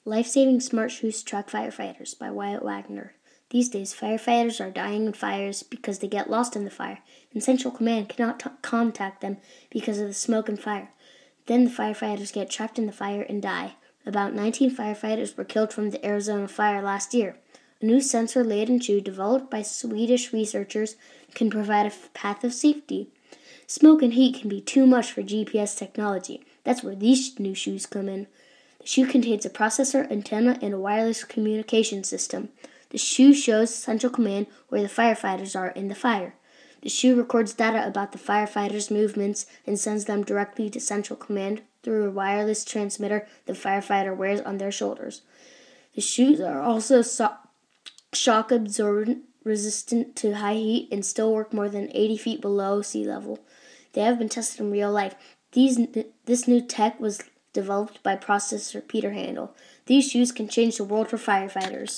Life-Saving Smart Shoes Track Firefighters by Wyatt Wagner. These days, firefighters are dying in fires because they get lost in the fire, and Central Command cannot contact them because of the smoke and fire. Then the firefighters get trapped in the fire and die. About 19 firefighters were killed from the Arizona fire last year. A new sensor-laden shoe developed by Swedish researchers can provide a path of safety. Smoke and heat can be too much for GPS technology. That's where these new shoes come in. The shoe contains a processor, antenna, and a wireless communication system. The shoe shows Central Command where the firefighters are in the fire. The shoe records data about the firefighters' movements and sends them directly to Central Command through a wireless transmitter the firefighter wears on their shoulders. The shoes are also shock absorbent, resistant to high heat, and still work more than 80 feet below sea level. They have been tested in real life. This new tech was developed by processor Peter Handel. These shoes can change the world for firefighters.